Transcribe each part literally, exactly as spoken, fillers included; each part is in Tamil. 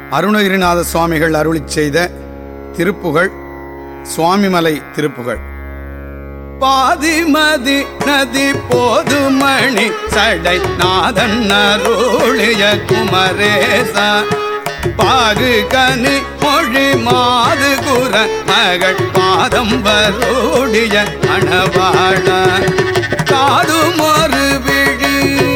அருணகிரிநாத சுவாமிகள் அருளிச் செய்த திருப்புகழ் சுவாமிமலை திருப்புகழ். பாதிமதி நதி போதுமணி சடை நாதன் அருளிய குமரேசா, பாகு கனி மொழி மாது குர மகள் பாதம் வருடிய மணவாழ, காதுமொரு விழி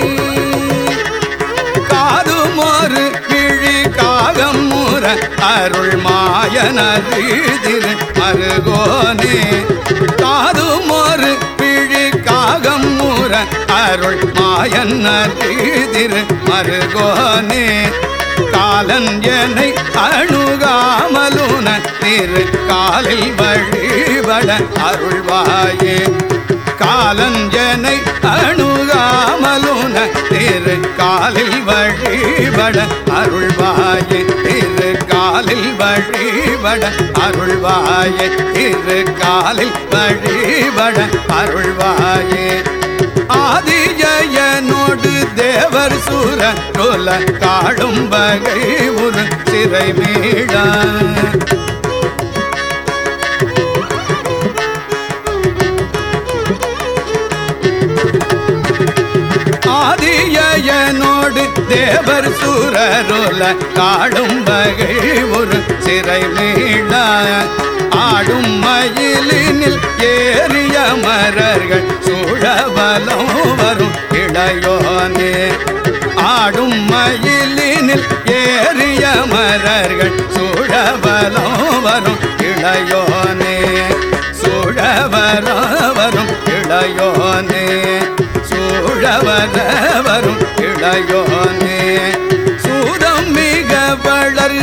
காதுமொரு விழி காகம் முற அருள் மாயனரிதிரு மருகோனே, காதுமொரு விழி காகம் முற அருள் மாயனரிதிரு மருகோனே, காலன் என்னை அணுகாமலுன திரு காலில் வழிபட அருள்வாயே, காலன் என்னை அணுகாமலுன திரு காலில் வழிபட அருள்வாயே, திரு காலில் வழிபட அருள்வாயே, திரு காலில் வழிபட அருள்வாயே. ஆதிஜயனோடு தேவர் சூர ரோல காடும் வகை ஒரு சிறை மீட, ஆதிஜயனோடு தேவர் சூர ரோல காடும் வகை ஒரு சிறை மீட, ஆடும் மயிலினில் ஏறிய மரர்கள் சூழவலம் வரும் இளையோனே, ஆடும் மயிலினில் ஏறிய மரர்கள் சூழவலம் வரும் இளையோனே, சூழவர வரும் இளையோனே, சூழவர வரும் இளையோனே, சூதம் மிக வளர்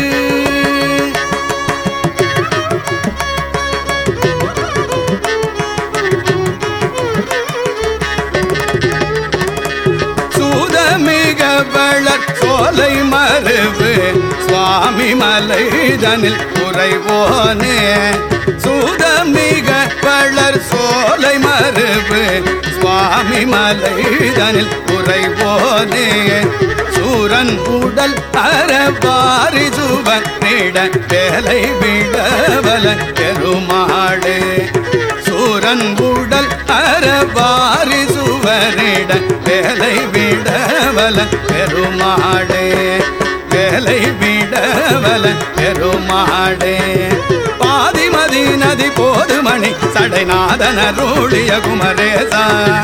சோலை மருவு சுவாமி மலைதனில் குறைவோனே, சூதமிக வளர் சோலை மருவு சுவாமி மலைதனில் குறைவோனே, சூரன் உடல் அறவாரி சுவனிட வேலை விடவல பெருமாளே, சூரன் உடல் அறவாரி சுவனிட வேலை விடவல பெருமாளே, வேலை விடவல பெருமாளே. பாதிமதி நதி போதுமணி சடைநாதன் அருளிய குமரேசா,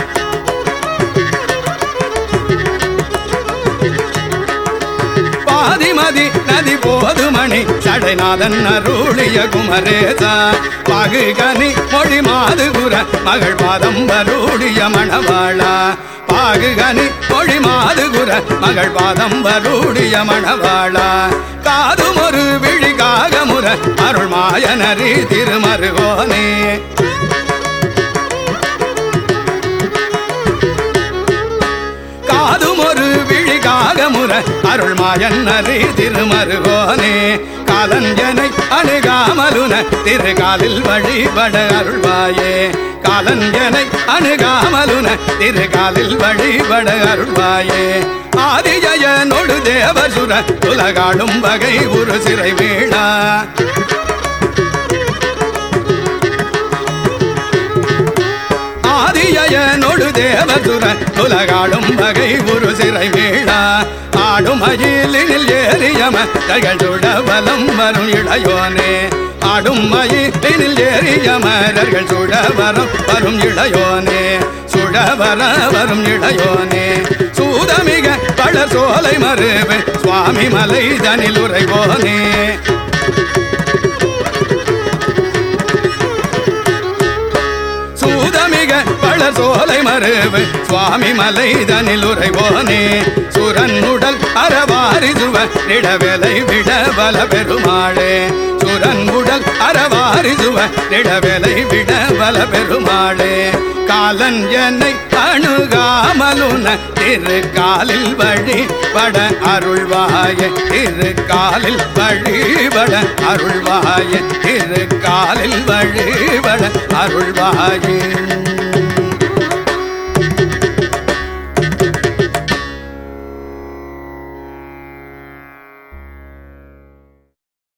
பாதிமதி நதி போதுமணி சடைநாதன் அருளிய குமரேசா, பாகு கனி மொழி மாது குர மகள் பாதம் வருடிய மணவாளா, பாகு கனி மொழி மாது குர மகள் பாதம் வருடிய மணவாளா, காதுமொரு விழி காகமுற அருள் மாயனரி திருமருகோனே, காதுமொரு விழி காகமுற அருள் மாயனரி திருமருகோனே, காலன் என்னை அணுகாமலுன திரு காலில் வழிபட அருள்வாயே, காலன் என்னை அணுகாமலுன திரு காலில் வழிபட அருள்வாயே. ஆதிஜயனோடு தேவசுர உலகாடும் வகை ஒரு சிறை வீடா, ஆதிஜயனோடு தேவசுர உலகாடும் வகை ஒரு சிறை வீடா, ஆடும் மயிலினில் ஏறியம தகள் சுடவலம் வரும் இளையோனே, ஆடும் மயிலினில் ஏறிய மரர்கள் சுடவரம் வரும் இளையோனே, சுடவர வரும் இளையோனே, சூதமிக பழ சோலை மருவு சுவாமி மலை தனில் உறைவோனே, சூதமிக பழ சோலை மருவு சுவாமி மலை தனில் உறைவோனே, சுரன் உடல் அறவாரி சுவ நிடவேலை விடவல பெருமாளே, சுரன் உடல் அறவாரி சுவ நிடவேலை விடவல பெருமாளே, காலன் என்னை அணுகாமலுன திரு காலில் வழிபட அருள்வாயே, திரு காலில் வழிபட அருள்வாயே, திரு காலில் வழிபட அருள்வாயே.